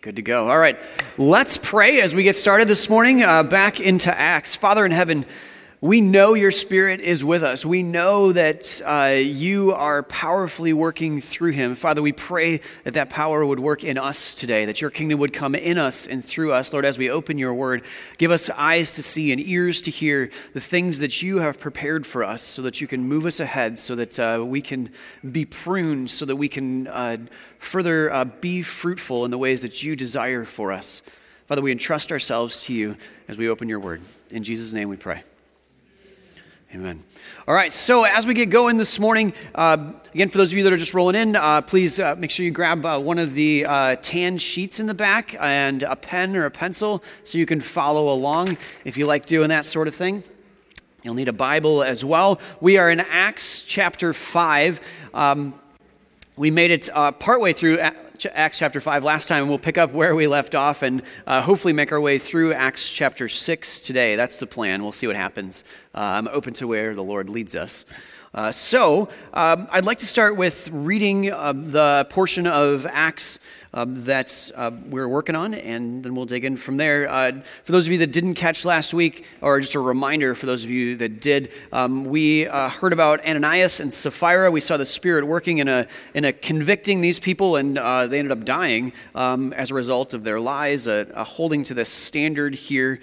Good to go. All right, let's pray as we get started this morning, back into Acts. Father in heaven, we know your Spirit is with us. We know that you are powerfully working through him. Father, we pray that that power would work in us today, that your kingdom would come in us and through us. Lord, as we open your word, give us eyes to see and ears to hear the things that you have prepared for us so that you can move us ahead, so that we can be pruned, so that we can further be fruitful in the ways that you desire for us. Father, we entrust ourselves to you as we open your word. In Jesus' name we pray. Amen. All right, so as we get going this morning, again, for those of you that are just rolling in, please make sure you grab one of the tan sheets in the back and a pen or a pencil so you can follow along if you like doing that sort of thing. You'll need a Bible as well. We are in Acts chapter 5. We made it partway through Acts chapter 5 last time, and we'll pick up where we left off and hopefully make our way through Acts chapter 6 today. That's the plan. We'll see what happens. I'm open to where the Lord leads us. So I'd like to start with reading the portion of Acts that we're working on, and then we'll dig in from there. For those of you that didn't catch last week, or just a reminder for those of you that did, we heard about Ananias and Sapphira. We saw the Spirit working in a convicting these people, and they ended up dying as a result of their lies, holding to this standard here.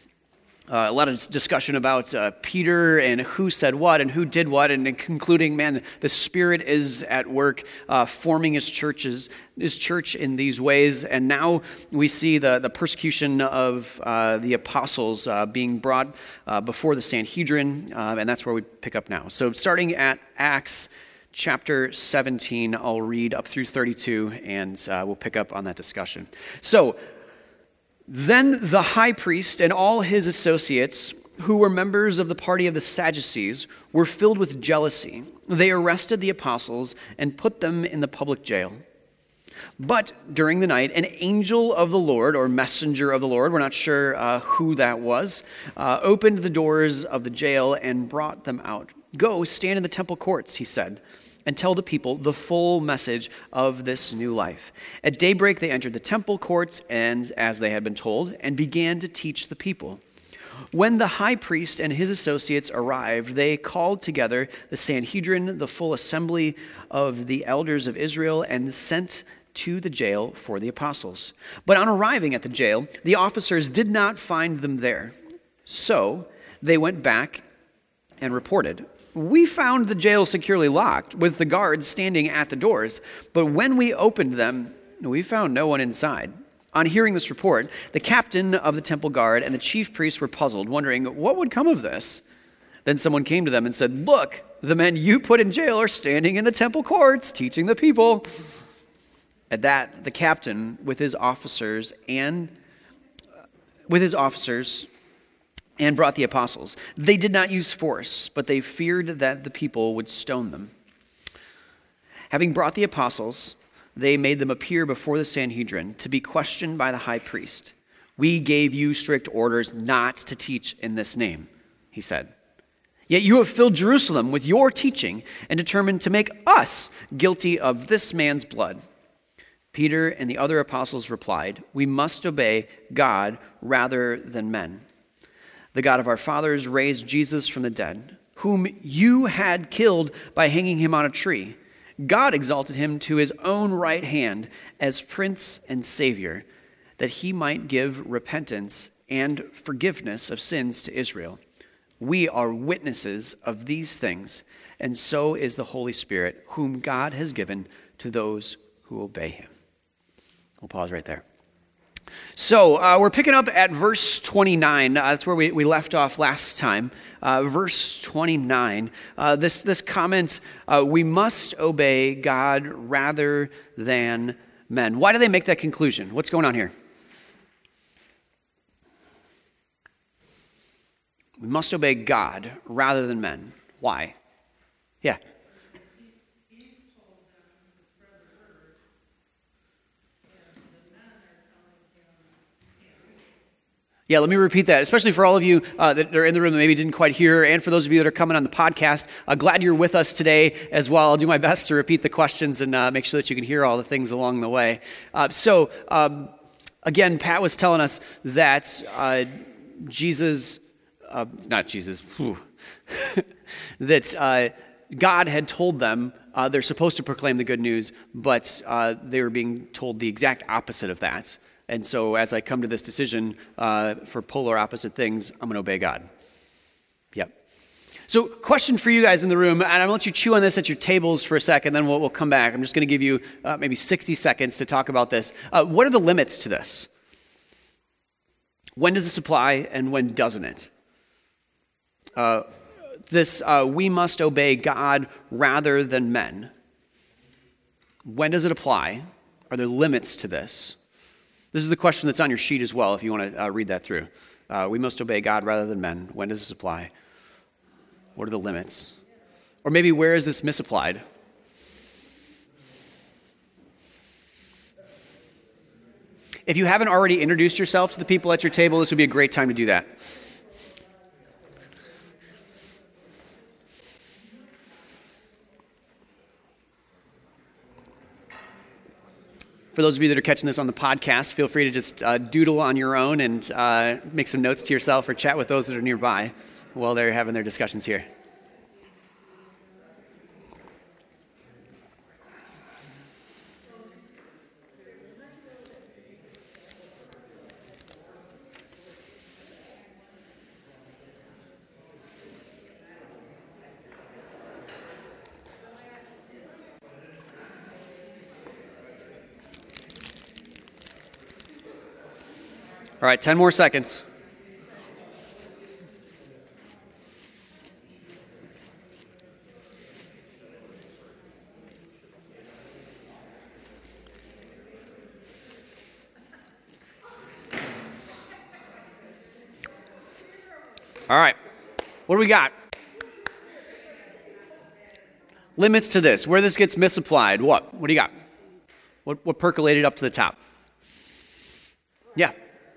A lot of discussion about Peter and who said what and who did what, and then concluding, man, the Spirit is at work forming his church in these ways. And now we see the persecution of the apostles being brought before the Sanhedrin, and that's where we pick up now. So starting at Acts chapter 17, I'll read up through 32, and we'll pick up on that discussion. So, then the high priest and all his associates, who were members of the party of the Sadducees, were filled with jealousy. They arrested the apostles and put them in the public jail. But during the night, an angel of the Lord, or messenger of the Lord, we're not sure who that was, opened the doors of the jail and brought them out. "Go, stand in the temple courts," he said, "and tell the people the full message of this new life." At daybreak they entered the temple courts, and as they had been told, and began to teach the people. When the high priest and his associates arrived, they called together the Sanhedrin, the full assembly of the elders of Israel, and sent to the jail for the apostles. But on arriving at the jail, the officers did not find them there. So they went back and reported, "We found the jail securely locked, with the guards standing at the doors. But when we opened them, we found no one inside." On hearing this report, the captain of the temple guard and the chief priests were puzzled, wondering what would come of this. Then someone came to them and said, "Look, the men you put in jail are standing in the temple courts, teaching the people." At that, the captain, with his officers, and brought the apostles. They did not use force, but they feared that the people would stone them. Having brought the apostles, they made them appear before the Sanhedrin to be questioned by the high priest. "We gave you strict orders not to teach in this name," he said. "Yet you have filled Jerusalem with your teaching and determined to make us guilty of this man's blood." Peter and the other apostles replied, "We must obey God rather than men. The God of our fathers raised Jesus from the dead, whom you had killed by hanging him on a tree. God exalted him to his own right hand as Prince and Savior, that he might give repentance and forgiveness of sins to Israel. We are witnesses of these things, and so is the Holy Spirit, whom God has given to those who obey him." We'll pause right there. So we're picking up at verse 29. That's where we left off last time. Verse 29. This comment, we must obey God rather than men. Why do they make that conclusion? What's going on here? We must obey God rather than men. Why? Yeah. Yeah, let me repeat that, especially for all of you that are in the room that maybe didn't quite hear, and for those of you that are coming on the podcast. Glad you're with us today as well. I'll do my best to repeat the questions and make sure that you can hear all the things along the way. So Again, Pat was telling us that Jesus, not Jesus, that God had told them they're supposed to proclaim the good news, but they were being told the exact opposite of that. And so as I come to this decision for polar opposite things, I'm going to obey God. Yep. So question for you guys in the room, and I'm going to let you chew on this at your tables for a second, then we'll come back. I'm just going to give you maybe 60 seconds to talk about this. What are the limits to this? When does this apply and when doesn't it? We must obey God rather than men. When does it apply? Are there limits to this? This is the question that's on your sheet as well if you want to read that through. We must obey God rather than men. When does this apply? What are the limits? Or maybe where is this misapplied? If you haven't already introduced yourself to the people at your table, this would be a great time to do that. For those of you that are catching this on the podcast, feel free to just doodle on your own and make some notes to yourself or chat with those that are nearby while they're having their discussions here. All right, 10 more seconds. All right, what do we got? Limits to this, where this gets misapplied. What do you got? What percolated up to the top? Yeah.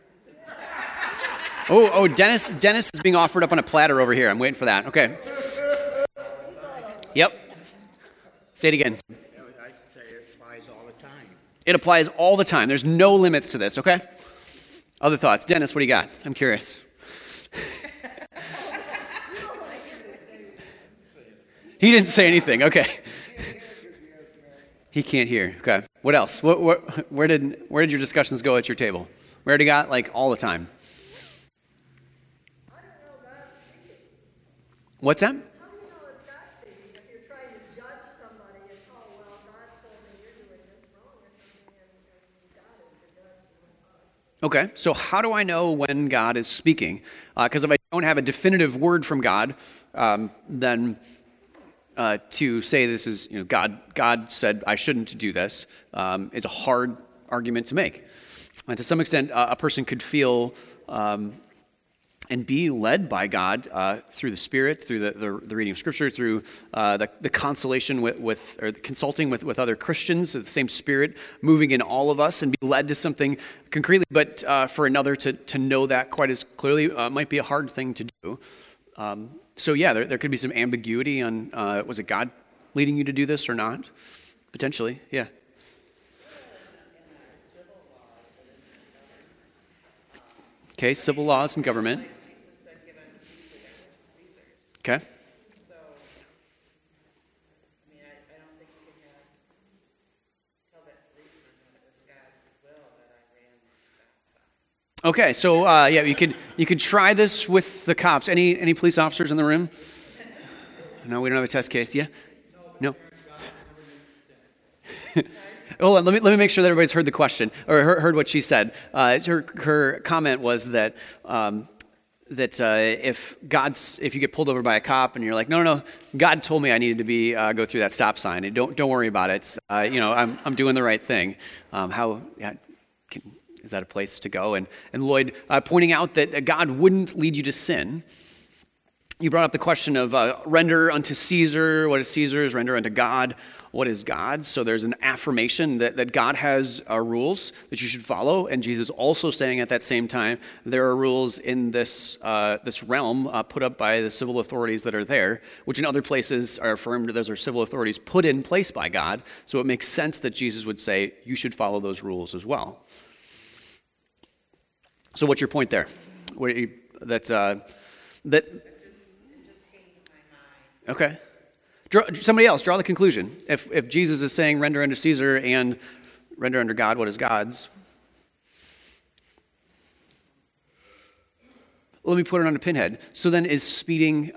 Oh, Dennis is being offered up on a platter over here. I'm waiting for that. Okay. Yep. Say it again. I say it applies all the time. It applies all the time. There's no limits to this, okay? Other thoughts? Dennis, what do you got? I'm curious. He didn't say anything. Okay. He can't hear. Okay. What else? Where did your discussions go at your table? Where did it got? Like all the time. What's that? How do you know it's God speaking if you're trying to judge somebody and, oh, well, God told me you're doing this wrong or something, and God is the judge and us? Okay, so how do I know when God is speaking? Because if I don't have a definitive word from God, then to say this is, God said I shouldn't do this is a hard argument to make. And to some extent, a person could feel and be led by God through the Spirit, through the reading of Scripture, through the consolation with or the consulting with other Christians, the same Spirit moving in all of us, and be led to something concretely. But for another to know that quite as clearly might be a hard thing to do. So yeah, there could be some ambiguity on was it God leading you to do this or not? Potentially, yeah. Okay, civil laws and government. Okay. So, I mean, I don't think you can tell that policeman when it was God's will that I ran the stop sign. Okay, so yeah, you could try this with the cops. Any police officers in the room? No, we don't have a test case. Yeah? No. Hold on, let me make sure that everybody's heard the question or heard what she said. Her comment was that if you get pulled over by a cop and you're like, no, God told me I needed to go through that stop sign. And don't worry about it. I'm doing the right thing. Is that a place to go? And Lloyd pointing out that God wouldn't lead you to sin. You brought up the question of render unto Caesar. What is Caesar's? Render unto God. What is God? So there's an affirmation that God has rules that you should follow. And Jesus also saying at that same time, there are rules in this realm put up by the civil authorities that are there, which in other places are affirmed those are civil authorities put in place by God. So it makes sense that Jesus would say, you should follow those rules as well. So what's your point there? What are you, that It just came to my mind. okay. Somebody else, draw the conclusion. If Jesus is saying render unto Caesar and render unto God what is God's, let me put it on a pinhead. So then is speeding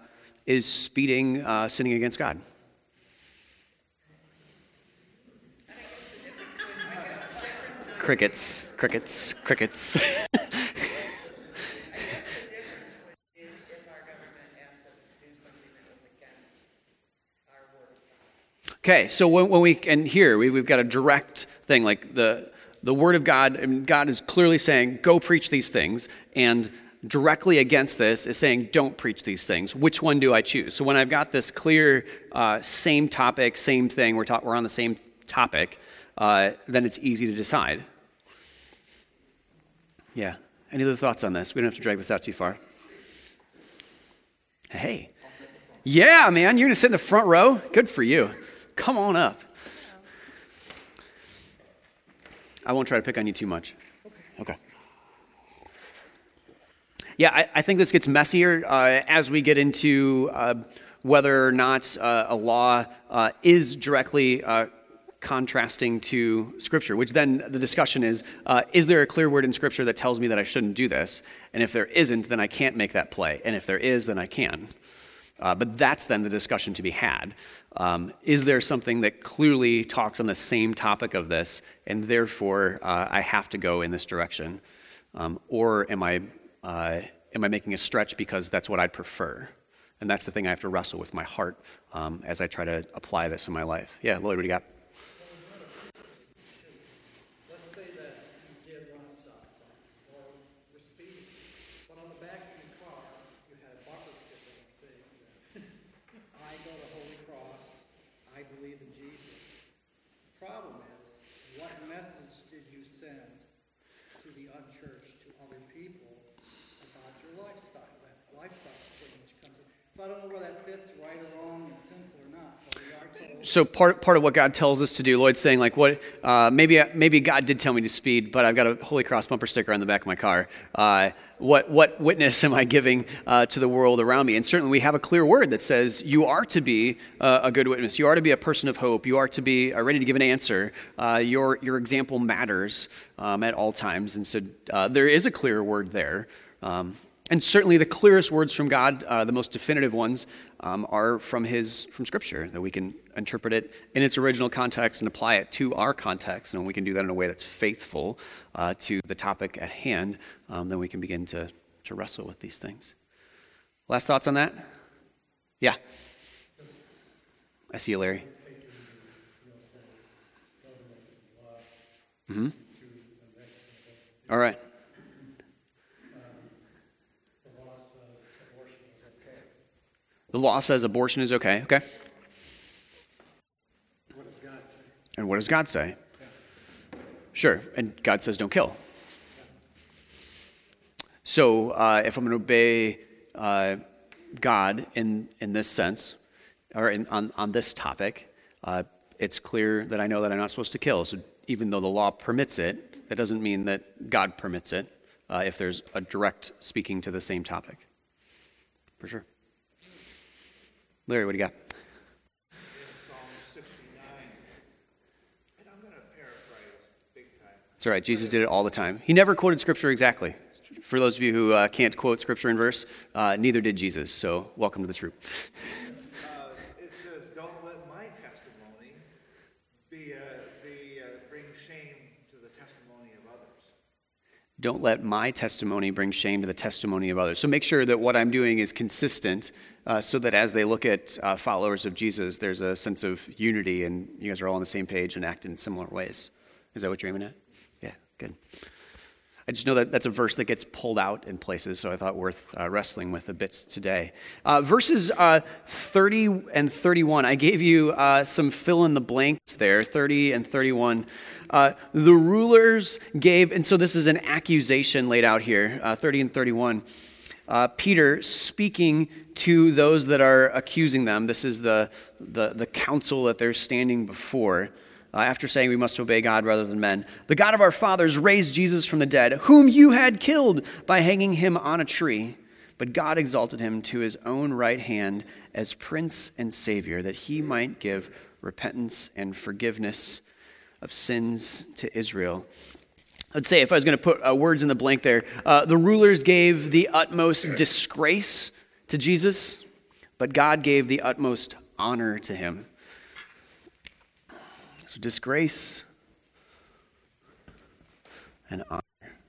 sinning against God? Crickets. The difference is if our government asks us to do something that is against our word of God. Okay, so when we've got a direct thing, like the word of God, and God is clearly saying, go preach these things, and directly against this is saying, don't preach these things. Which one do I choose? So when I've got this clear, same topic, same thing, we're on the same topic, then it's easy to decide. Yeah. Any other thoughts on this? We don't have to drag this out too far. Hey. Yeah, man, you're going to sit in the front row? Good for you. Come on up. I won't try to pick on you too much. Okay. Yeah, I think this gets messier as we get into whether or not a law is directly contrasting to Scripture, which then the discussion is there a clear word in Scripture that tells me that I shouldn't do this? And if there isn't, then I can't make that play. And if there is, then I can. But that's then the discussion to be had. Is there something that clearly talks on the same topic of this, and therefore I have to go in this direction? Or am I making a stretch because that's what I'd prefer? And that's the thing I have to wrestle with my heart as I try to apply this in my life. Yeah, Lloyd, what do you got? Let's say that you did run a stop sign or were speeding, but on the back of your car you had a bumper sticker that said, I go to Holy Cross, I believe in Jesus. The problem is, what message did you send to the unchurched, to other people about your lifestyle, that lifestyle thing which comes in? So I don't know whether that fits right or wrong and sinful or not, but we are told. So part of what God tells us to do, Lloyd's saying, like, what maybe God did tell me to speed, but I've got a Holy Cross bumper sticker on the back of my car. What witness am I giving to the world around me? And certainly we have a clear word that says you are to be a good witness. You are to be a person of hope. You are to be ready to give an answer. Your example matters at all times. And so there is a clear word there. And certainly the clearest words from God, the most definitive ones, are from Scripture, that we can interpret it in its original context and apply it to our context. And when we can do that in a way that's faithful to the topic at hand, then we can begin to wrestle with these things. Last thoughts on that? Yeah. I see you, Larry. Mm-hmm. All right. The law says abortion is okay. Okay. What does God say? And what does God say? Sure. And God says don't kill. So if I'm going to obey God in this sense, or on this topic, it's clear that I know that I'm not supposed to kill. So even though the law permits it, that doesn't mean that God permits it if there's a direct speaking to the same topic. For sure. Larry, what do you got? In Psalm 69, and I'm going to paraphrase big time. It's all right. Jesus did it all the time. He never quoted Scripture exactly. For those of you who can't quote Scripture in verse, neither did Jesus. So welcome to the troop. It says, "Don't let my testimony bring shame to the testimony of others." Don't let my testimony bring shame to the testimony of others. So make sure that what I'm doing is consistent so that as they look at followers of Jesus, there's a sense of unity and you guys are all on the same page and act in similar ways. Is that what you're aiming at? Yeah, good. I just know that that's a verse that gets pulled out in places, so I thought worth wrestling with a bit today. Verses 30 and 31, I gave you some fill in the blanks there, 30 and 31. The rulers gave, and so this is an accusation laid out here, 30 and 31. Peter speaking to those that are accusing them. This is the council that they're standing before. after saying we must obey God rather than men. The God of our fathers raised Jesus from the dead, whom you had killed by hanging him on a tree. But God exalted him to his own right hand as Prince and Savior, that he might give repentance and forgiveness of sins to Israel. I'd say, if I was going to put words in the blank there, the rulers gave the utmost disgrace to Jesus, but God gave the utmost honor to him. So disgrace and honor.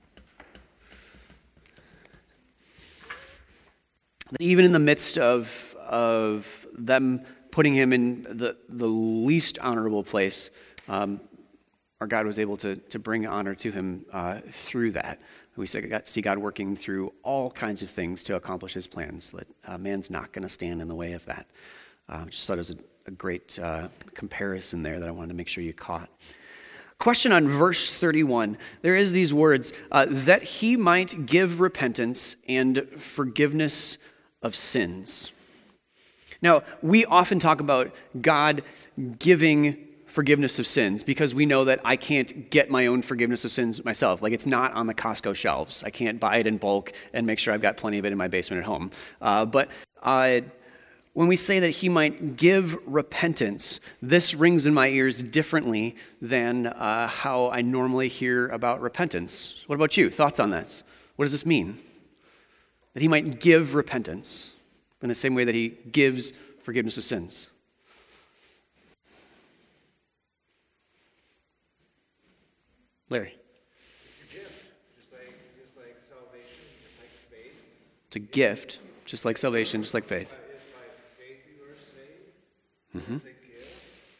That even in the midst of them putting him in the least honorable place, our God was able to bring honor to him through that. We see God working through all kinds of things to accomplish his plans. That man's not going to stand in the way of that. Just thought it was a great comparison there that I wanted to make sure you caught. Question on verse 31. There is these words, that he might give repentance and forgiveness of sins. Now, we often talk about God giving forgiveness of sins because we know that I can't get my own forgiveness of sins myself. Like, it's not on the Costco shelves. I can't buy it in bulk and make sure I've got plenty of it in my basement at home. But when we say that he might give repentance, this rings in my ears differently than how I normally hear about repentance. What about you? Thoughts on this? What does this mean? That he might give repentance in the same way that he gives forgiveness of sins. Larry. It's a gift, just like salvation, just like faith. It's a gift, just like salvation, just like faith. If by faith you are saved, Mm-hmm. it's a gift.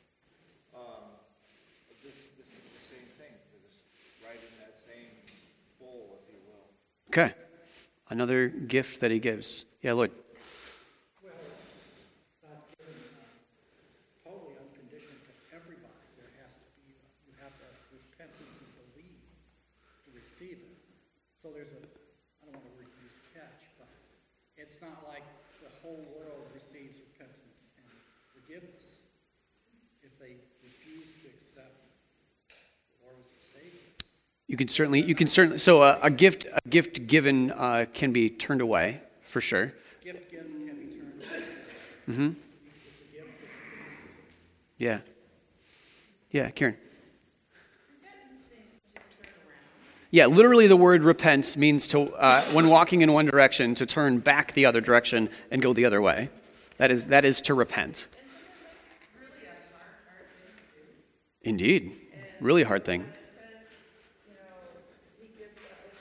This is the same thing. It's right in that same bowl, if you will. Okay. Another gift that he gives. Yeah, Lord. Well, it's not given totally unconditioned to everybody. There has to be, you have to have repentance and believe to receive it. So there's I don't want to use catch, but it's not like the whole world receives repentance and forgiveness if they refuse to accept the Lord as their Savior. You can certainly. So a gift given can be turned away for sure. Gift given can be turned away. Mm-hmm. It's a gift that Yeah. Yeah, Karen. Yeah, literally the word repent means to, when walking in one direction, to turn back the other direction and go the other way. That is to repent. Indeed. Really hard thing. He gives us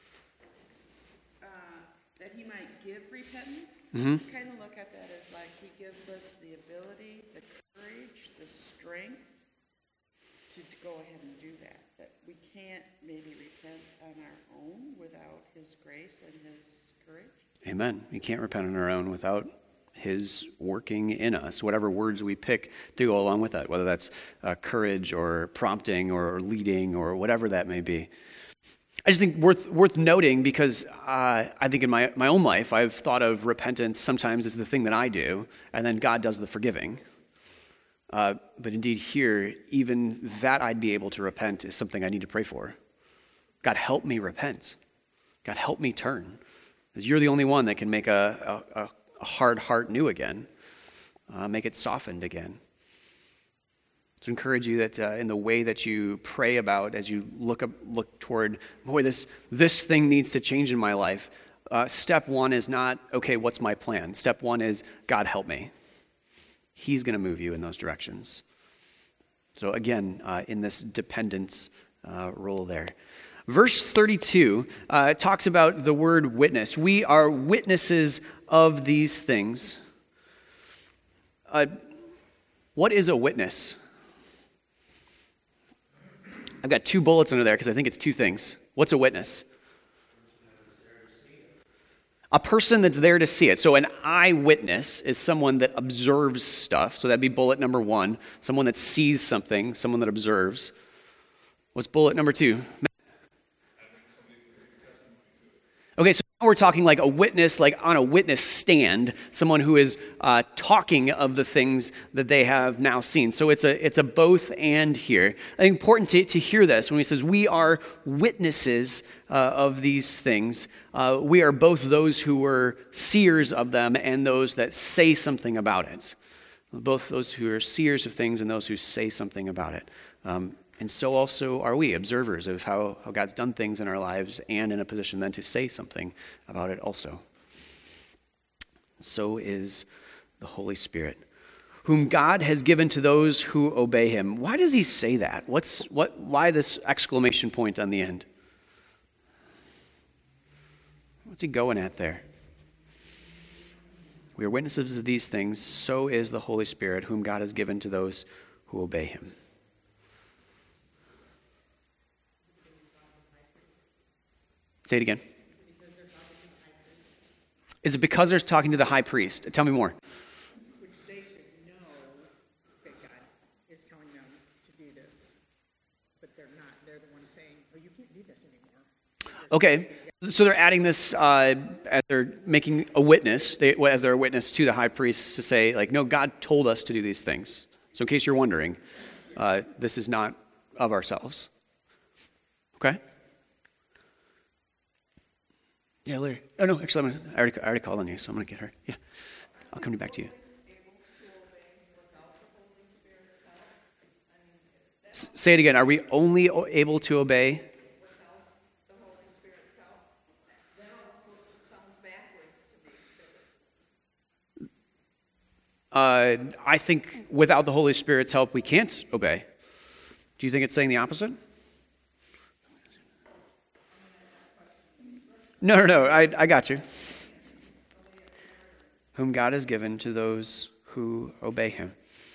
that he might give repentance. Mm-hmm. Kind of look at that as like he gives us the ability, the courage, the strength to go ahead and do that. That we can't maybe repent on our own without his grace and his courage. Amen. We can't repent on our own without his working in us, whatever words we pick to go along with that, whether that's courage or prompting or leading or whatever that may be. I just think worth noting because I think in my own life, I've thought of repentance sometimes as the thing that I do, and then God does the forgiving. But indeed here, even that I'd be able to repent is something I need to pray for. God, help me repent. God, help me turn. Because you're the only one that can make a hard heart new again, make it softened again. To encourage you that in the way that you pray about, as you look toward, boy, this thing needs to change in my life. Step one is not, okay, what's my plan? Step one is, God, help me. He's going to move you in those directions. So again, in this dependence role there. Verse 32 talks about the word witness. We are witnesses of these things. What is a witness? I've got 2 bullets under there because I think it's 2 things. What's a witness? A person that's there to see it. So an eyewitness is someone that observes stuff. So that'd be bullet number 1. Someone that sees something, someone that observes. What's bullet number 2? Okay, so now we're talking like a witness, like on a witness stand, someone who is talking of the things that they have now seen. So it's a both and here. I think important to hear this when he says we are witnesses of these things. We are both those who were seers of them and those that say something about it. Both those who are seers of things and those who say something about it. And so also are we, observers of how God's done things in our lives and in a position then to say something about it also. So is the Holy Spirit, whom God has given to those who obey him. Why does he say that? Why this exclamation point on the end? What's he going at there? We are witnesses of these things, so is the Holy Spirit, whom God has given to those who obey him. Say it again. Is it because they're talking to the high priest? Tell me more. Which they should know that God is telling them to do this, but they're not. They're the ones saying, "Oh, you can't do this anymore." Okay, so they're adding this as they're making a witness, as they're a witness to the high priest to say, like, no, God told us to do these things. So in case you're wondering, this is not of ourselves. Okay? Yeah, Larry. Oh, no, actually, I already called on you, so I'm going to get her. Yeah, I'll come back to you. Say it again. Are we only able to obey? I think without the Holy Spirit's help, we can't obey. Do you think it's saying the opposite? No, I got you. Whom God has given to those who obey him.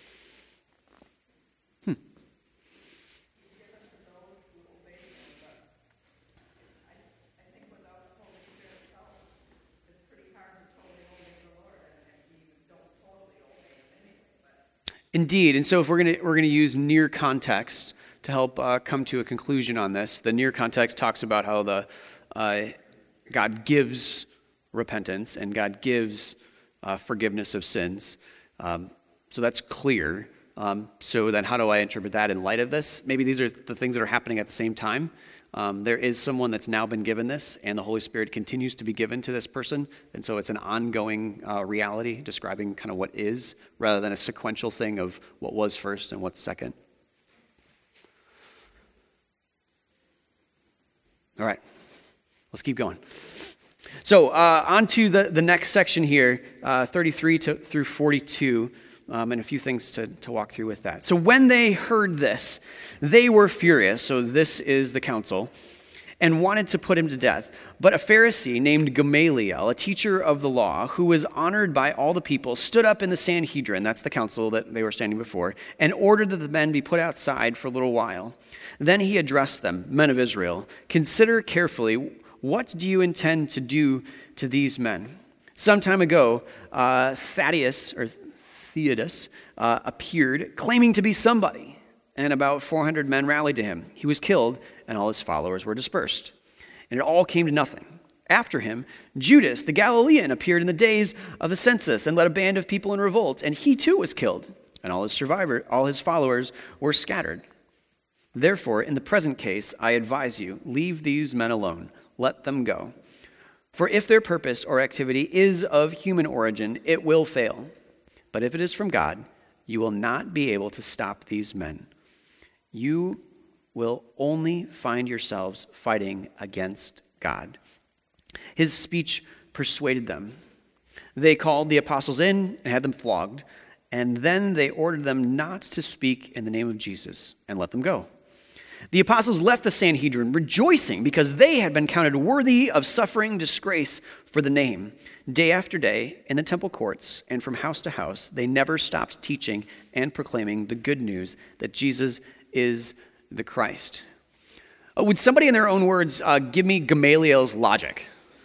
Indeed, and so if we're gonna use near context to help come to a conclusion on this, the near context talks about how God gives repentance and God gives forgiveness of sins. So that's clear. So then how do I interpret that in light of this? Maybe these are the things that are happening at the same time. There is someone that's now been given this, and the Holy Spirit continues to be given to this person. And so it's an ongoing reality describing kind of what is, rather than a sequential thing of what was first and what's second. All right, let's keep going. So on to the next section here, 33 through 42. And a few things to walk through with that. So when they heard this, they were furious, so this is the council, and wanted to put him to death. But a Pharisee named Gamaliel, a teacher of the law, who was honored by all the people, stood up in the Sanhedrin, that's the council that they were standing before, and ordered that the men be put outside for a little while. Then he addressed them, "Men of Israel, consider carefully, what do you intend to do to these men? Some time ago, Theudas appeared, claiming to be somebody, and about 400 men rallied to him. He was killed, and all his followers were dispersed. And it all came to nothing. After him, Judas the Galilean appeared in the days of the census and led a band of people in revolt, and he too was killed, and all his followers were scattered. Therefore, in the present case, I advise you, leave these men alone. Let them go. For if their purpose or activity is of human origin, it will fail. But if it is from God, you will not be able to stop these men. You will only find yourselves fighting against God." His speech persuaded them. They called the apostles in and had them flogged, and then they ordered them not to speak in the name of Jesus and let them go. The apostles left the Sanhedrin rejoicing because they had been counted worthy of suffering disgrace for the name. Day after day, in the temple courts and from house to house, they never stopped teaching and proclaiming the good news that Jesus is the Christ. Would somebody in their own words give me Gamaliel's logic?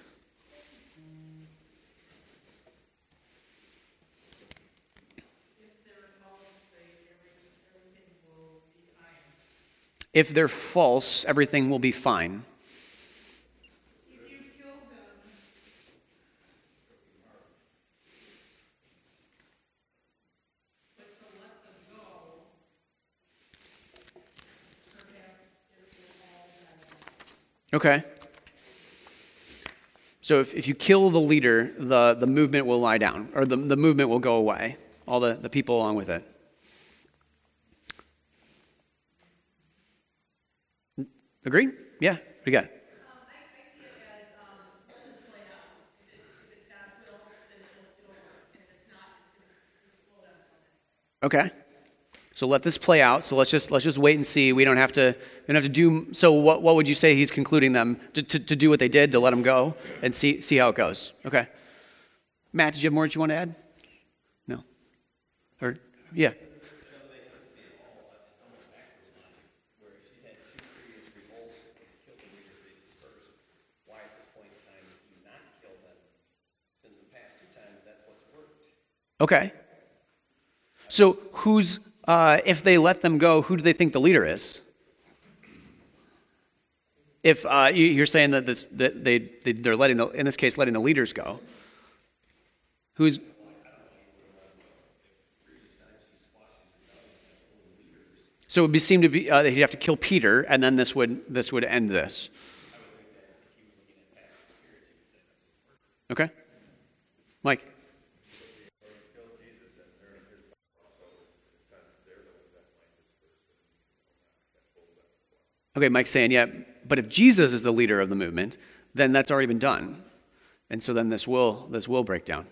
If they're false, everything will be fine. If you kill them, Okay. So if you kill the leader, the movement will lie down, or the movement will go away, all the people along with it. Agree? Yeah? What do you got? I see it as, let this play out. If it's God's will, then it'll work. And if it's not, it's going to explode on its own. Okay. So let this play out. So let's just wait and see. We don't have to do. So what would you say he's concluding them to do what they did, to let them go and see how it goes? Okay. Matt, did you have more that you want to add? No. Or yeah. Okay. So who's if they let them go, who do they think the leader is? If you're saying that they're letting in this case letting the leaders go, who's? So it would seem to be that he'd have to kill Peter, and then this would end this. Okay, Mike. Okay, Mike's saying, yeah, but if Jesus is the leader of the movement, then that's already been done. And so then this will break down.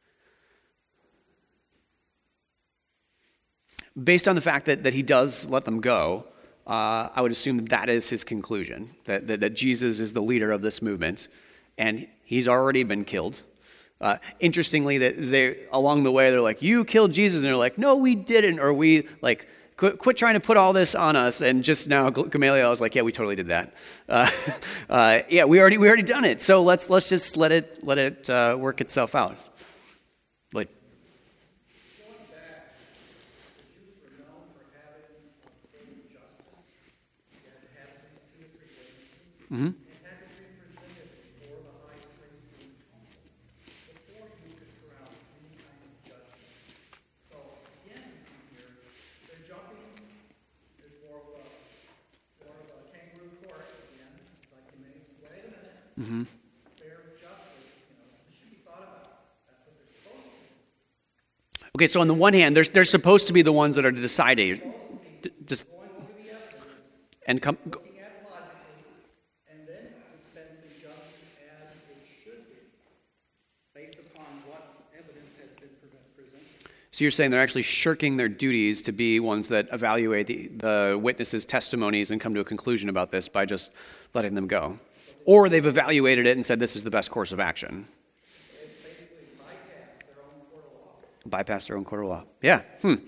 Based on the fact that he does let them go, I would assume that is his conclusion, that Jesus is the leader of this movement, and he's already been killed. Interestingly, that they along the way, they're like, you killed Jesus, and they're like, no, we didn't, or we, like, quit trying to put all this on us. And just now, Gamaliel was like, "Yeah, we totally did that. Yeah, we already done it. So let's just let it work itself out." Like, Going back, the Jews were known for having full justice. You had to have at least 2 or 3 witnesses. mm-hmm. It had to be presented before the high priest and council before you could pronounce any kind of judgment. So again, here they're jumping. There's more of a kangaroo court again. It's like you may wait a minute. Mm-hmm. Fair justice, this should be thought about. That's what they're supposed to do. Okay, so on the one hand, they're supposed to be the ones that are deciding, just Going over the evidence, and come. looking at it logically, and then dispensing justice as it should be, based upon what evidence has been presented. So you're saying they're actually shirking their duties to be ones that evaluate the witnesses' testimonies and come to a conclusion about this by just letting them go, or they've evaluated it and said this is the best course of action. It's basically bypass their own court of law. Bypass their own court of law. Yeah.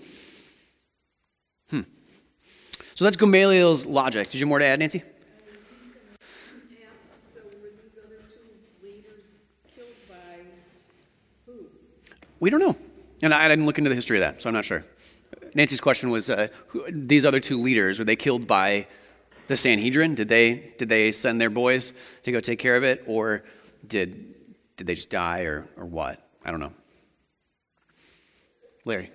So that's Gamaliel's logic. Did you have more to add, Nancy? Ask, so were these other 2 leaders killed by who? We don't know. And I didn't look into the history of that, so I'm not sure. Nancy's question was, these other 2 leaders, were they killed by the Sanhedrin? Did they send their boys to go take care of it, or did they just die, or what? I don't know. Larry.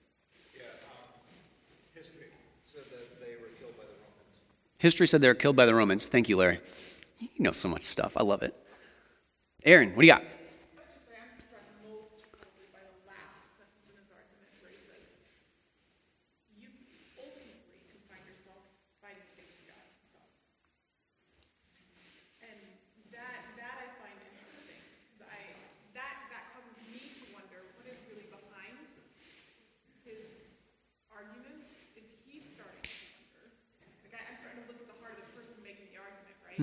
History said that they were killed by the Romans. History said they were killed by the Romans. Thank you, Larry. You know so much stuff. I love it. Aaron, what do you got? I'm struck most probably by the last sentence in his argument where he says, you ultimately can find yourself fighting against God himself. And that I find interesting, because that causes me to wonder what is really behind his argument. Is he starting to wonder? Like I'm starting to look at the heart of the person making the argument, right?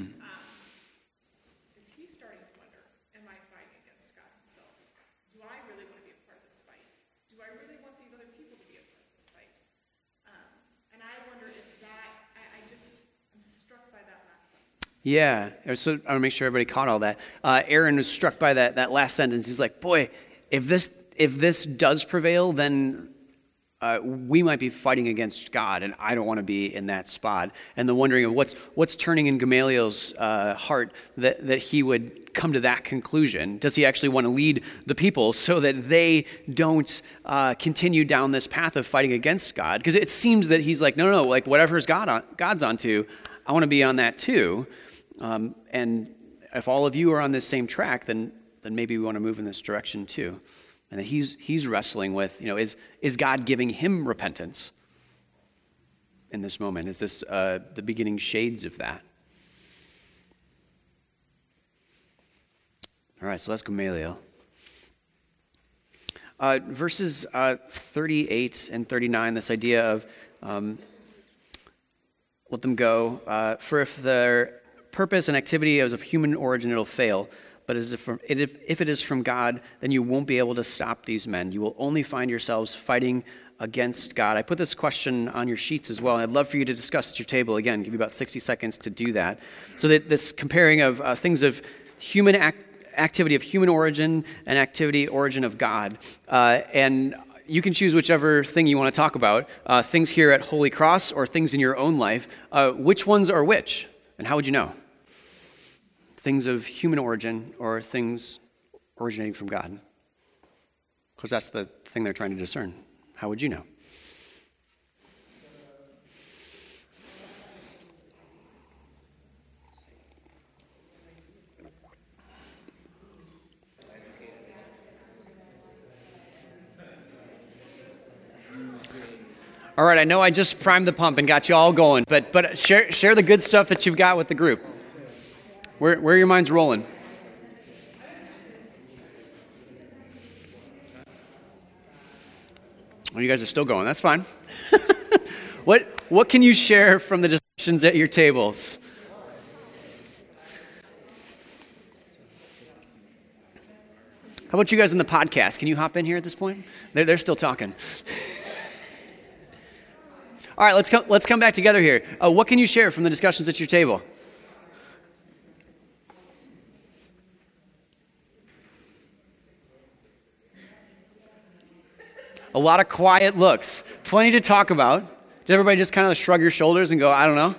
Is he starting to wonder, am I fighting against God himself? Do I really want to be a part of this fight? Do I really want these other people to be a part of this fight? And I wonder if I'm struck by that last sentence. Yeah, so I want to make sure everybody caught all that. Aaron was struck by that last sentence. He's like, boy, if this does prevail, then we might be fighting against God, and I don't want to be in that spot. And the wondering of what's turning in Gamaliel's heart that he would come to that conclusion. Does he actually want to lead the people so that they don't continue down this path of fighting against God? Because it seems that he's like, no, like whatever's God's onto, I want to be on that too. And if all of you are on this same track, then maybe we want to move in this direction too. And that he's wrestling with, is God giving him repentance in this moment? Is this the beginning shades of that? All right, so let's Gamaliel. Verses 38 and 39, this idea of let them go. For if their purpose and activity is of human origin, it'll fail. But if it is from God, then you won't be able to stop these men. You will only find yourselves fighting against God. I put this question on your sheets as well, and I'd love for you to discuss at your table. Again, give you about 60 seconds to do that. So that this comparing of things of human activity of human origin and activity origin of God. And you can choose whichever thing you want to talk about, things here at Holy Cross or things in your own life. Which ones are which? And how would you know? Things of human origin or things originating from God? Because that's the thing they're trying to discern. How would you know? All right, I know I just primed the pump and got you all going, but share the good stuff that you've got with the group. Where are your minds rolling? Oh, you guys are still going. That's fine. What can you share from the discussions at your tables? How about you guys in the podcast? Can you hop in here at this point? They're still talking. All right, let's come back together here. What can you share from the discussions at your table? A lot of quiet looks. Plenty to talk about. Did everybody just kind of shrug your shoulders and go, I don't know?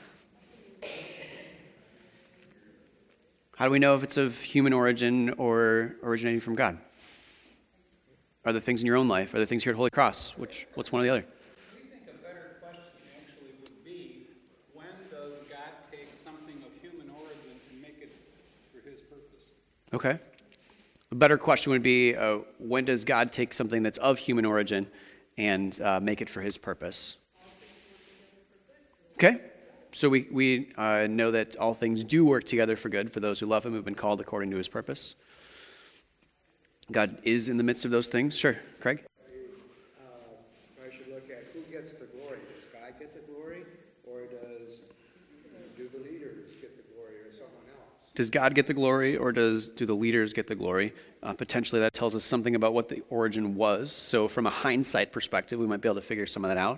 How do we know if it's of human origin or originating from God? Are there things in your own life? Are there things here at Holy Cross? What's one or the other? We think a better question actually would be, when does God take something of human origin and make it for his purpose? Okay. A better question would be, when does God take something that's of human origin and make it for his purpose? Okay. So we know that all things do work together for good for those who love him, who've been called according to his purpose. God is in the midst of those things. Sure. Craig? I should look at who gets the glory. Does God get the glory, or do the leaders get the glory, or someone else? Does God get the glory, or do the leaders get the glory? Potentially that tells us something about what the origin was. So from a hindsight perspective, we might be able to figure some of that out.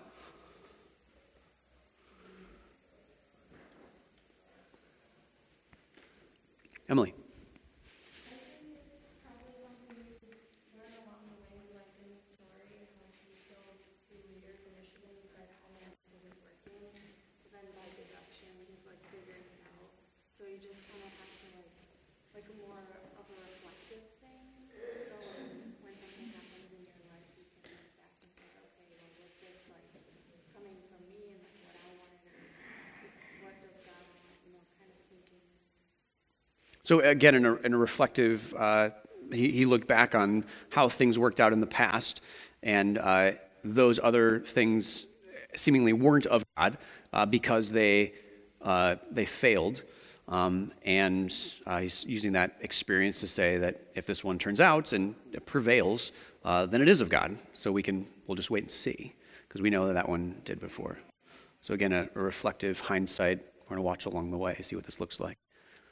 Emily? So again, in a reflective, he looked back on how things worked out in the past, and those other things seemingly weren't of God because they failed. And he's using that experience to say that if this one turns out and it prevails, then it is of God. So we'll just wait and see, because we know that one did before. So again, a reflective hindsight. We're going to watch along the way, see what this looks like.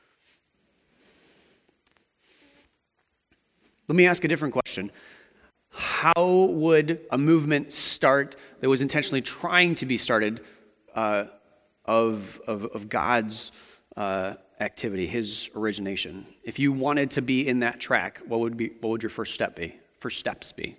Let me ask a different question. How would a movement start that was intentionally trying to be started of God's activity, his origination? If you wanted to be in that track, what would your first steps be?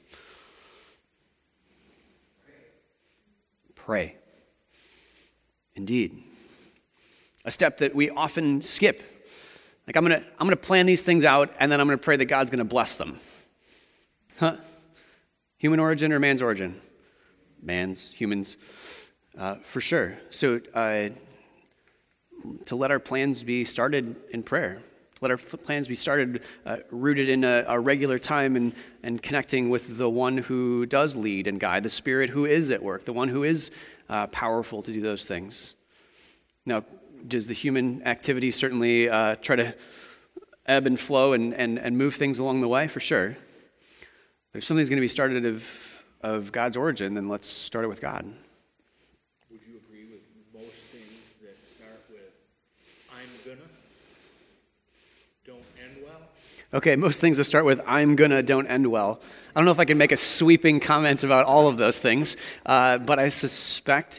Pray. Indeed. A step that we often skip. Like, I'm gonna plan these things out, and then I'm gonna pray that God's gonna bless them. Huh? Human origin or man's origin? Humans, for sure. So to let our plans be started in prayer. Let our plans be started rooted in a regular time and connecting with the one who does lead and guide, the Spirit who is at work, the one who is powerful to do those things. Now, does the human activity certainly try to ebb and flow and move things along the way? For sure. But if something's going to be started of God's origin, then let's start it with God. Would you agree with most things that start with, I'm gonna, don't end well? Okay, most things that start with, I'm gonna, don't end well. I don't know if I can make a sweeping comment about all of those things, but I suspect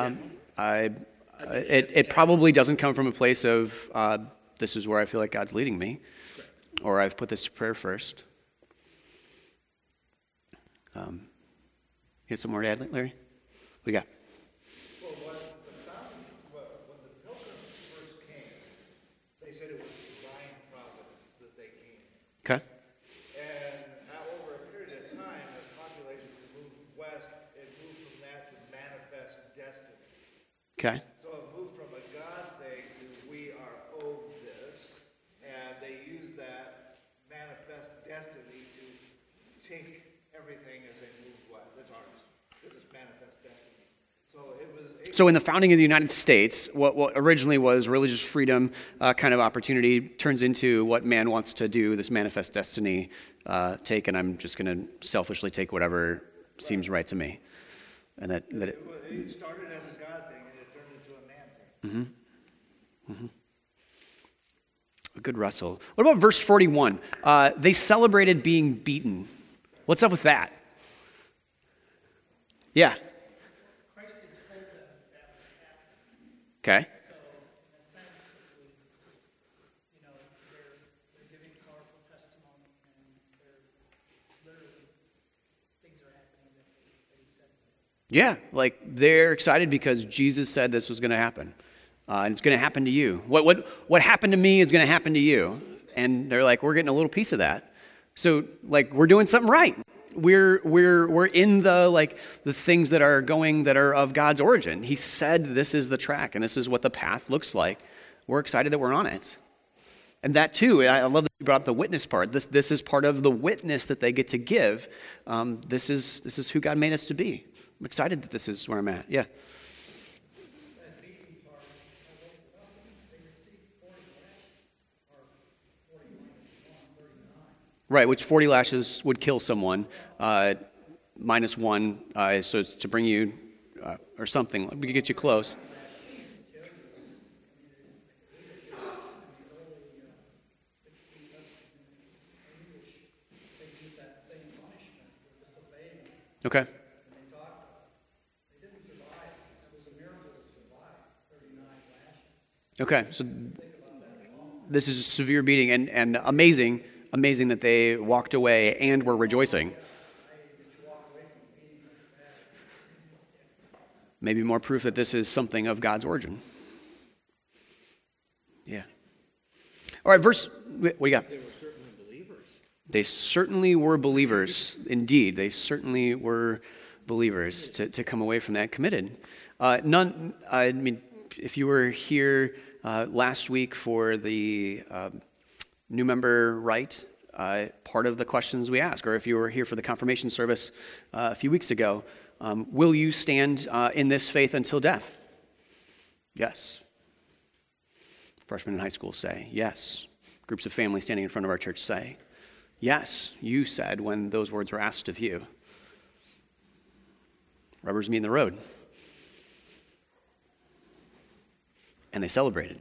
it probably doesn't come from a place of, this is where I feel like God's leading me, or I've put this to prayer first. You have some more to add, Larry? What do you got? Well, when the Pilgrims first came, they said it was divine providence that they came. Okay. And over a period of time, as populations moved west, it moved from that to manifest destiny. Okay. So it moved from a God thing to we are owed this, and they used that manifest destiny to take everything as they moved west. That's ours. It was manifest destiny. So in the founding of the United States, what originally was religious freedom kind of opportunity turns into what man wants to do, this manifest destiny take, and I'm just going to selfishly take whatever seems right to me. And that it started as a God thing, and it turned into a man thing. A good wrestle. What about verse 41? They celebrated being beaten. What's up with that? Yeah. Christ had told them that would happen. Okay. So, in a sense, they're giving powerful testimony, and they're literally, things are happening that he said. Yeah, like they're excited because Jesus said this was going to happen. And it's going to happen to you. What happened to me is going to happen to you. And they're like, we're getting a little piece of that. So, like, we're doing something right. We're in the things that are of God's origin. He said this is the track and this is what the path looks like. We're excited that we're on it. And that too, I love that you brought up the witness part. This is part of the witness that they get to give. This is who God made us to be. I'm excited that this is where I'm at. Yeah. Right, which 40 lashes would kill someone, minus one, so it's to bring you, or something. We could get you close. Okay. Okay, so this is a severe beating and amazing that they walked away and were rejoicing. Maybe more proof that this is something of God's origin. Yeah. All right, what do you got? They were certainly believers. They certainly were believers. Indeed, they certainly were believers to come away from that committed. If you were here last week for the new member right, part of the questions we ask, or if you were here for the confirmation service a few weeks ago, will you stand in this faith until death? Yes. Freshmen in high school say yes. Groups of families standing in front of our church say yes. You said when those words were asked of you. Rubbers meet in the road. And they celebrated.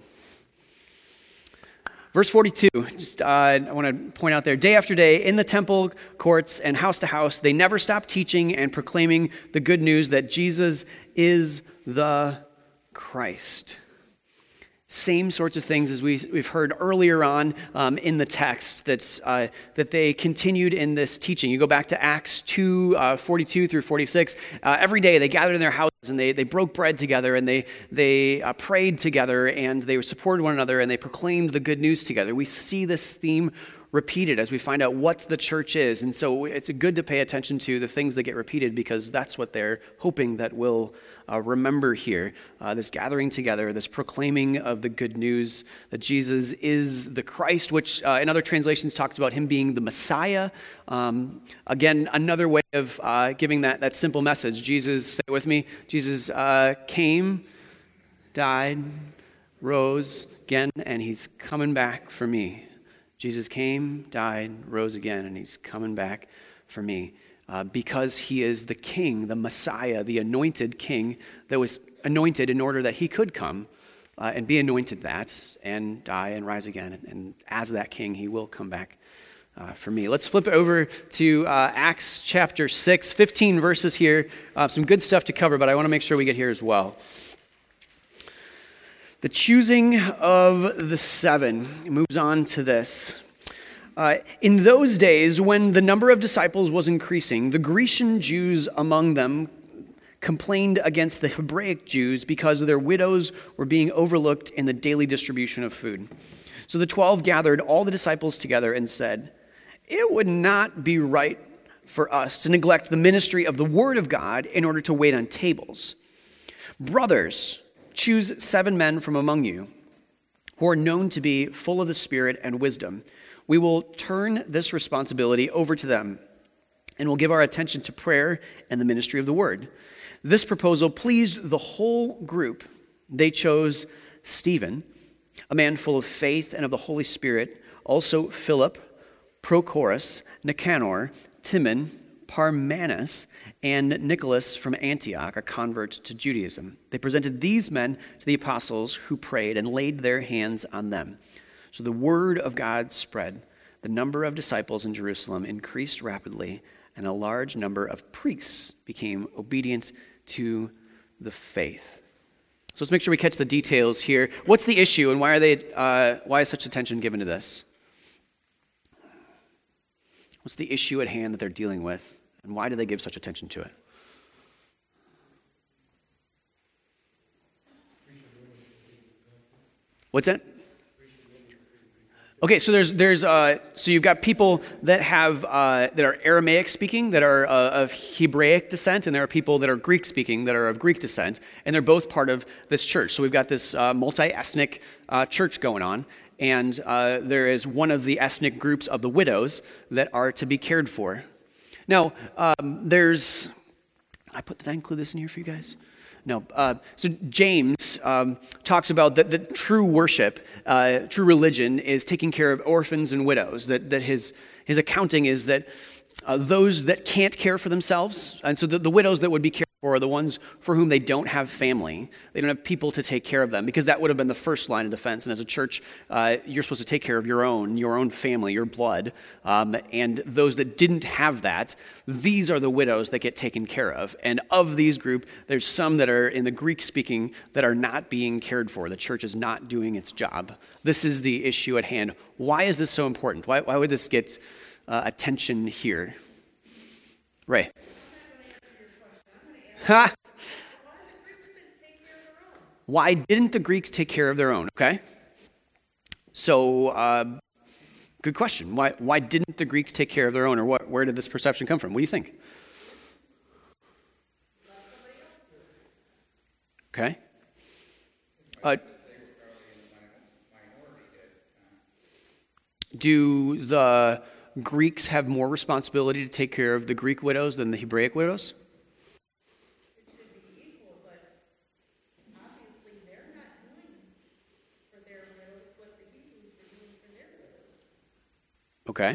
Verse 42, I want to point out there, day after day, in the temple courts and house to house, they never stopped teaching and proclaiming the good news that Jesus is the Christ. Same sorts of things as we've heard earlier on in the text that they continued in this teaching. You go back to Acts 2, 42 through 46. Every day they gathered in their houses and they broke bread together, and they prayed together, and they supported one another, and they proclaimed the good news together. We see this theme repeated as we find out what the church is. And so it's good to pay attention to the things that get repeated, because that's what they're hoping that we'll remember here. This gathering together, this proclaiming of the good news that Jesus is the Christ, which in other translations talks about him being the Messiah. Again, another way of giving that simple message. Jesus, say it with me, Jesus came, died, rose again, and he's coming back for me. Jesus came, died, rose again, and he's coming back for me. Because he is the king, the Messiah, the anointed king that was anointed in order that he could come and be anointed that and die and rise again. And as that king, he will come back for me. Let's flip over to Acts chapter 6, 15 verses here. Some good stuff to cover, but I want to make sure we get here as well. The choosing of the 7 moves on to this. In those days, when the number of disciples was increasing, the Grecian Jews among them complained against the Hebraic Jews because their widows were being overlooked in the daily distribution of food. So the 12 gathered all the disciples together and said, "It would not be right for us to neglect the ministry of the word of God in order to wait on tables. Brothers, choose 7 men from among you who are known to be full of the Spirit and wisdom. We will turn this responsibility over to them, and we'll give our attention to prayer and the ministry of the word." This proposal pleased the whole group. They chose Stephen, a man full of faith and of the Holy Spirit, also Philip, Prochorus, Nicanor, Timon, Parmenas, and Nicholas from Antioch, a convert to Judaism. They presented these men to the apostles, who prayed and laid their hands on them. So the word of God spread. The number of disciples in Jerusalem increased rapidly, and a large number of priests became obedient to the faith. So let's make sure we catch the details here. What's the issue, and why is such attention given to this? What's the issue at hand that they're dealing with, and why do they give such attention to it? What's that? Okay, so so you've got people that have that are Aramaic speaking, that are of Hebraic descent, and there are people that are Greek speaking, that are of Greek descent, and they're both part of this church. So we've got this multi-ethnic church going on, and there is one of the ethnic groups of the widows that are to be cared for. Now, did I include this in here for you guys? No. So James talks about that true worship, true religion is taking care of orphans and widows, that his accounting is that those that can't care for themselves, and so the widows that would be cared for are the ones for whom they don't have family. They don't have people to take care of them, because that would have been the first line of defense. And as a church, you're supposed to take care of your own family, your blood. And those that didn't have that, these are the widows that get taken care of. And of these group, there's some that are in the Greek-speaking that are not being cared for. The church is not doing its job. This is the issue at hand. Why is this so important? Why would this get attention here? Ray. Ha! Why didn't the Greeks take care of their own? Okay. So, good question. Why didn't the Greeks take care of their own, or where did this perception come from? What do you think? Okay. Do the Greeks have more responsibility to take care of the Greek widows than the Hebraic widows? Okay.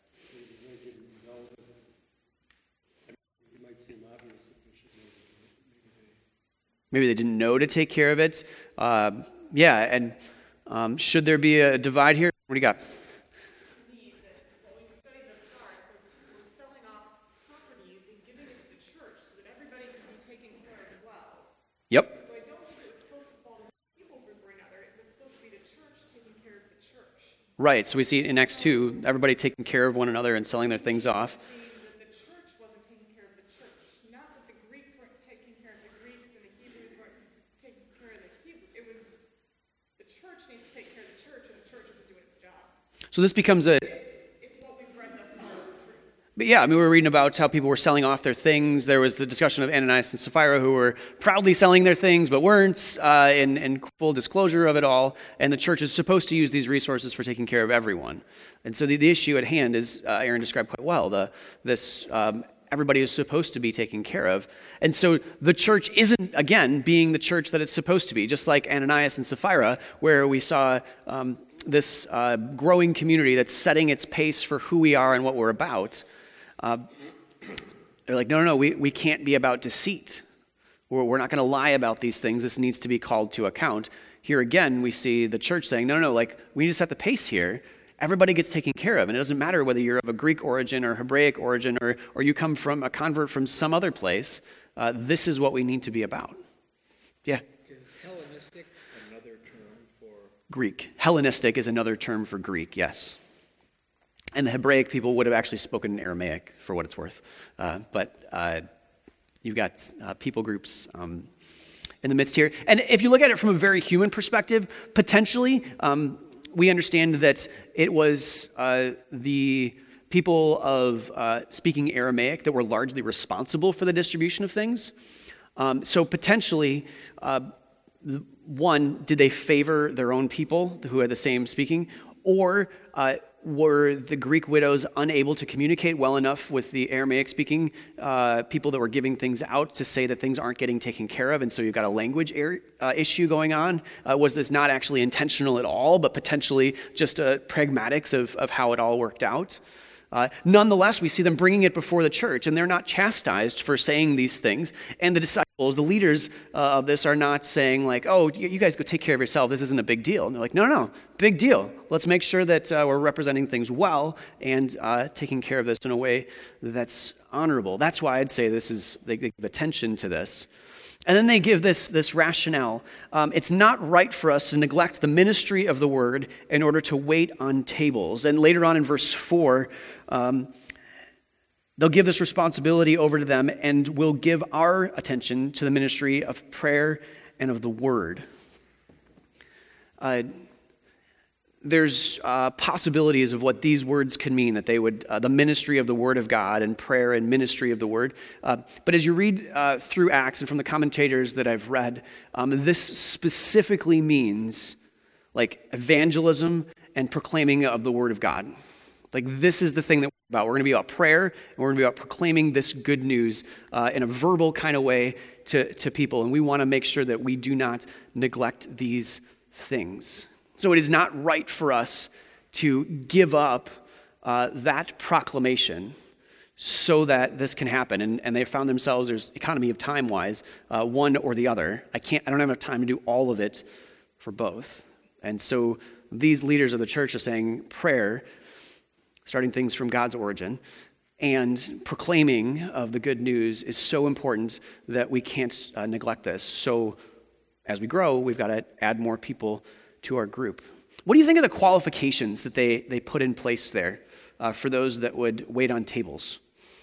Maybe they didn't know to take care of it. Yeah, and should there be a divide here? What do you got? When we study the star, it says we're selling off properties and giving it to the church so that everybody can be taken care of well. Yep. So I don't think it was supposed to fall to one people group or another. It was supposed to be the church taking care of the church. Right, so we see in Acts 2, everybody taking care of one another and selling their things off. That the church wasn't taking care of the church. Not that the Greeks weren't taking care of the Greeks and So this becomes a... But yeah, I mean, we were reading about how people were selling off their things. There was the discussion of Ananias and Sapphira who were proudly selling their things but weren't, in full disclosure of it all. And the church is supposed to use these resources for taking care of everyone. And so the issue at hand is, Aaron described quite well, everybody is supposed to be taken care of. And so the church isn't, again, being the church that it's supposed to be, just like Ananias and Sapphira, where we saw this growing community that's setting its pace for who we are and what we're about. They're like, no, we can't be about deceit. We're not going to lie about these things. This needs to be called to account. Here again, we see the church saying, no, like, we need to set the pace here. Everybody gets taken care of, and it doesn't matter whether you're of a Greek origin or Hebraic origin or you come from a convert from some other place. This is what we need to be about. Yeah? Is Hellenistic another term for... Greek. Hellenistic is another term for Greek, yes. And the Hebraic people would have actually spoken in Aramaic, for what it's worth. But you've got people groups in the midst here. And if you look at it from a very human perspective, potentially, we understand that it was the people of speaking Aramaic that were largely responsible for the distribution of things. So potentially, one, did they favor their own people who had the same speaking? Or were the Greek widows unable to communicate well enough with the Aramaic-speaking people that were giving things out to say that things aren't getting taken care of, and so you've got a language issue going on? Was this not actually intentional at all, but potentially just pragmatics of how it all worked out? Nonetheless, we see them bringing it before the church, and they're not chastised for saying these things. And the disciples, the leaders of this, are not saying like, oh, you guys go take care of yourself. This isn't a big deal. And they're like, no, big deal. Let's make sure that we're representing things well and taking care of this in a way that's honorable. That's why I'd say they give attention to this. And then they give this rationale. It's not right for us to neglect the ministry of the word in order to wait on tables. And later on in verse 4, they'll give this responsibility over to them and will give our attention to the ministry of prayer and of the word. There's possibilities of what these words can mean, that they would, the ministry of the Word of God and prayer and ministry of the Word. But as you read through Acts and from the commentators that I've read, this specifically means like evangelism and proclaiming of the Word of God. Like this is the thing that we're about. We're going to be about prayer, and we're going to be about proclaiming this good news in a verbal kind of way to people. And we want to make sure that we do not neglect these things. So it is not right for us to give up that proclamation so that this can happen. And they found themselves, there's economy of time-wise, one or the other. I don't have enough time to do all of it for both. And so these leaders of the church are saying prayer, starting things from God's origin, and proclaiming of the good news is so important that we can't neglect this. So as we grow, we've got to add more people to our group. What do you think of the qualifications that they put in place there for those that would wait on tables?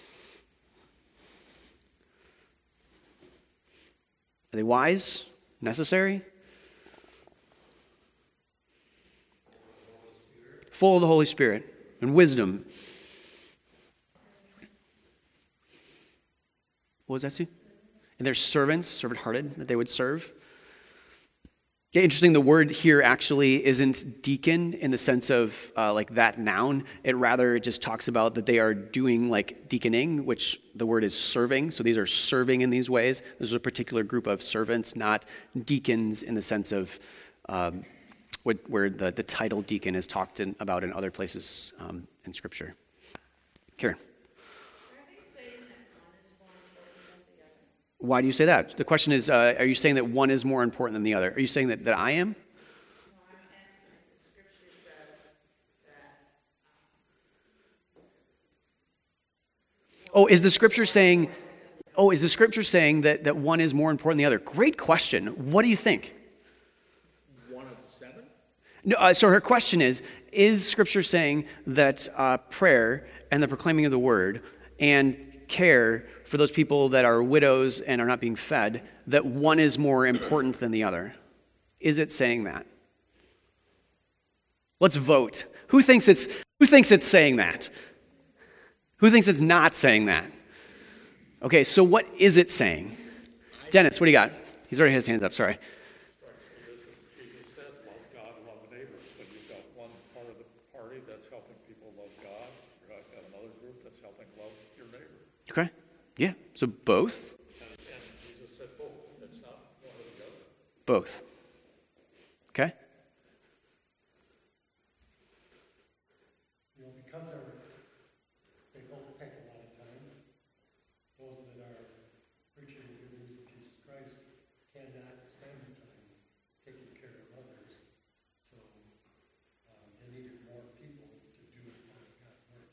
Are they wise? Necessary? Full of the Holy Spirit and wisdom. What was that, Sue? And they're servants, servant-hearted, that they would serve. Yeah, interesting, the word here actually isn't deacon in the sense of like that noun. It rather just talks about that they are doing like deaconing, which the word is serving. So these are serving in these ways. There's a particular group of servants, not deacons in the sense of where the title deacon is talked about in other places in Scripture. Karen. Why do you say that? The question is, are you saying that one is more important than the other? Are you saying that I am? No, I'm asking if the scripture says that. Is the scripture saying that one is more important than the other? Great question. What do you think? One of seven? No. So her question is Scripture saying that prayer and the proclaiming of the word and care for those people that are widows and are not being fed, that one is more important than the other? Is it saying that? Let's vote. Who thinks it's saying that? Who thinks it's not saying that? Okay, so what is it saying? Dennis, what do you got? He's already had his hands up, sorry. Jesus said, love God, love neighbor. So you've got one part of the party that's helping people love God. You've got another group that's helping love your neighbor. Okay, yeah, so both? And Jesus said both. It's not one or the other. Both. Okay? Because they both take a lot of time, those that are preaching the good news of Jesus Christ cannot spend the time taking care of others. So they needed more people to do God's work.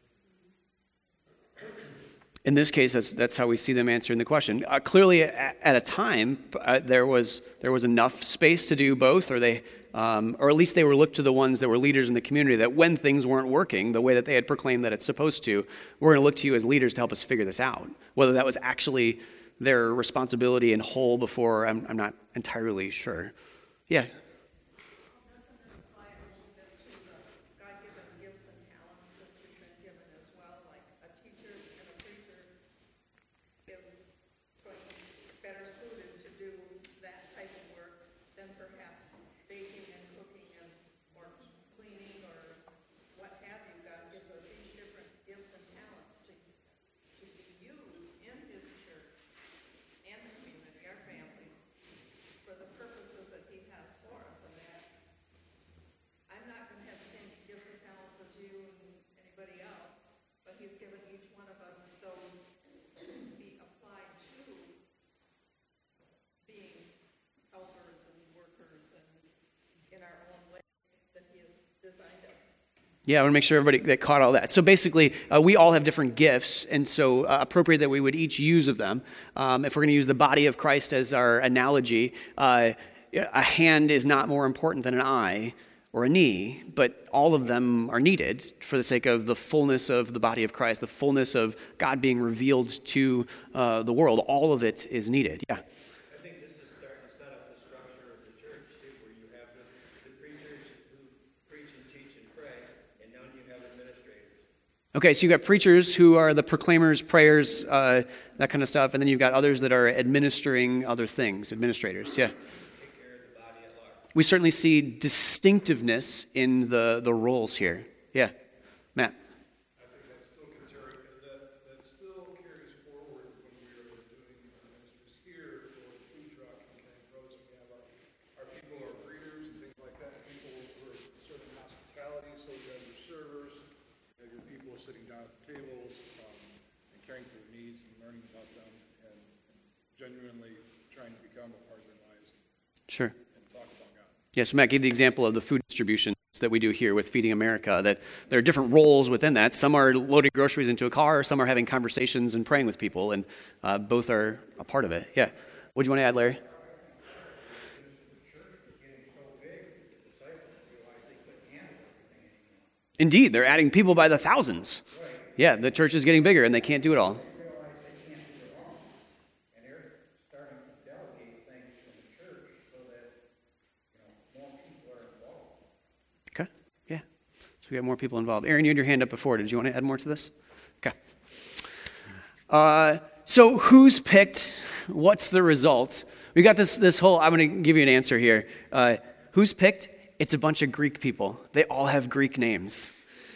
In this case, that's how we see them answering the question. Clearly, at a time, there was enough space to do both, or at least they were looked to the ones that were leaders in the community, that when things weren't working the way that they had proclaimed that it's supposed to, we're going to look to you as leaders to help us figure this out. Whether that was actually their responsibility in whole before, I'm not entirely sure. Yeah. God-given gifts and talents that we've been given as well, like a teacher and a preacher is going to be better suited to do that type of work than perhaps baking and cooking and or cleaning or what have you. God gives us each different gifts and talents to be used in His church and the community, our families, for the purposes that He has for us. And that I'm not going to have the same gifts and talents as you and anybody else, but He's given each one of us those to be applied to being helpers and workers and in our own way that He has designed us. Yeah, I want to make sure everybody that caught all that. So basically, we all have different gifts, and so appropriate that we would each use of them. If we're going to use the body of Christ as our analogy, a hand is not more important than an eye or a knee, but all of them are needed for the sake of the fullness of the body of Christ, the fullness of God being revealed to the world. All of it is needed. Yeah. I think this is starting to set up the structure of the church too, where you have the preachers who preach and teach and pray, and now you have administrators. Okay, so you've got preachers who are the proclaimers, prayers, that kind of stuff, and then you've got others that are administering other things, administrators, yeah. Take care of the body at large. We certainly see distinctiveness in the roles here. Yeah, Matt. I think that still carries forward when we are doing ministries here for the food truck and Canyon Roads. We have our people who are breeders and things like that, people who are serving hospitality, so you have your servers, you have your people sitting down at the tables and caring for their needs and learning about them and genuinely trying to become a part of their lives Sure. and talk about God. Yes, Matt gave the example of the food distribution that we do here with Feeding America, that there are different roles within that. Some are loading groceries into a car, some are having conversations and praying with people, and both are a part of it. Yeah. What do you want to add, Larry? Indeed, they're adding people by the thousands. Yeah, the church is getting bigger, and they can't do it all. Okay, yeah. So we got more people involved. Aaron, you had your hand up before. Did you want to add more to this? Okay. So who's picked? What's the result? We got this whole, I'm going to give you an answer here. Who's picked? It's a bunch of Greek people. They all have Greek names.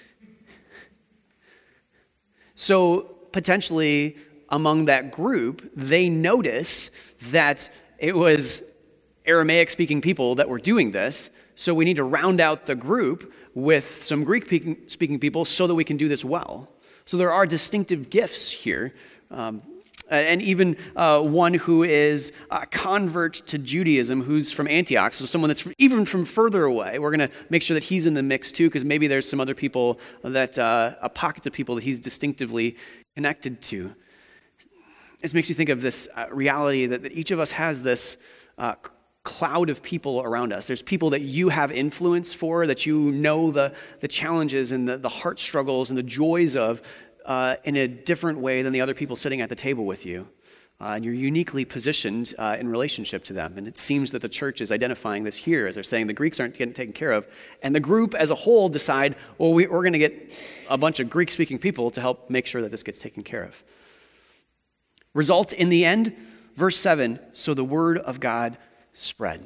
So potentially among that group, they notice that it was Aramaic-speaking people that were doing this, so we need to round out the group with some Greek-speaking people so that we can do this well. So there are distinctive gifts here. And even one who is a convert to Judaism, who's from Antioch, so someone that's even from further away. We're going to make sure that he's in the mix too, because maybe there's some other people that, pockets of people that he's distinctively connected to. This makes you think of this reality that each of us has this cloud of people around us. There's people that you have influence for, that you know the challenges and the heart struggles and the joys of, in a different way than the other people sitting at the table with you. and you're uniquely positioned in relationship to them. And it seems that the church is identifying this here as they're saying the Greeks aren't getting taken care of. And the group as a whole decide, well, we're going to get a bunch of Greek-speaking people to help make sure that this gets taken care of. Result in the end, verse 7, so the word of God spread.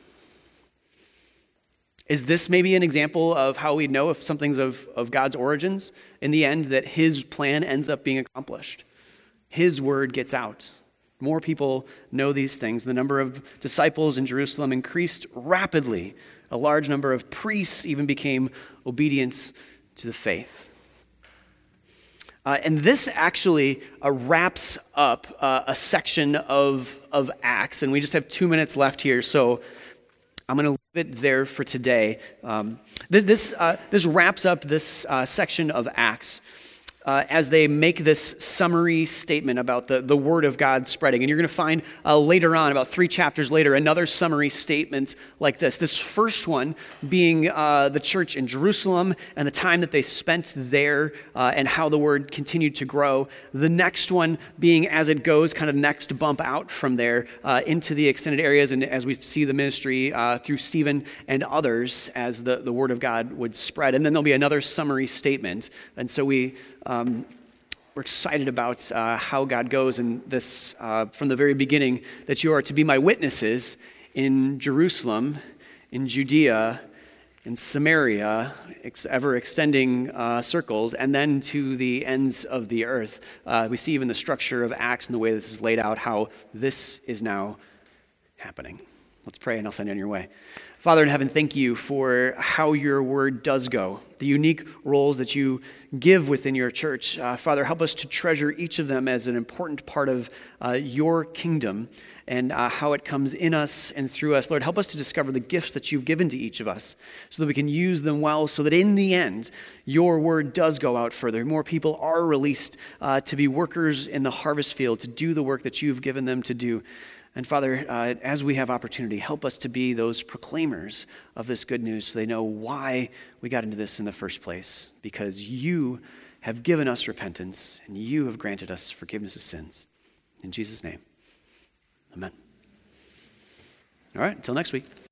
Is this maybe an example of how we know if something's of God's origins? In the end, that his plan ends up being accomplished. His word gets out. More people know these things. The number of disciples in Jerusalem increased rapidly. A large number of priests even became obedient to the faith. And this actually wraps up a section of Acts. And we just have 2 minutes left here, so I'm going to leave it there for today. This wraps up this section of Acts as they make this summary statement about the word of God spreading. And you're going to find later on, about 3 chapters later, another summary statement like this. This first one being the church in Jerusalem and the time that they spent there and how the word continued to grow. The next one being as it goes, kind of next bump out from there into the extended areas, and as we see the ministry through Stephen and others as the word of God would spread. And then there'll be another summary statement. And so we're excited about how God goes in this from the very beginning, that you are to be my witnesses in Jerusalem, in Judea, in Samaria, ever extending circles, and then to the ends of the earth. We see even the structure of Acts and the way this is laid out, how this is now happening. Let's pray and I'll send you on your way. Father in heaven, thank you for how your word does go, the unique roles that you give within your church. Father, help us to treasure each of them as an important part of your kingdom and how it comes in us and through us. Lord, help us to discover the gifts that you've given to each of us so that we can use them well, so that in the end, your word does go out further. More people are released to be workers in the harvest field, to do the work that you've given them to do. And Father, as we have opportunity, help us to be those proclaimers of this good news so they know why we got into this in the first place. Because you have given us repentance and you have granted us forgiveness of sins. In Jesus' name, amen. All right, until next week.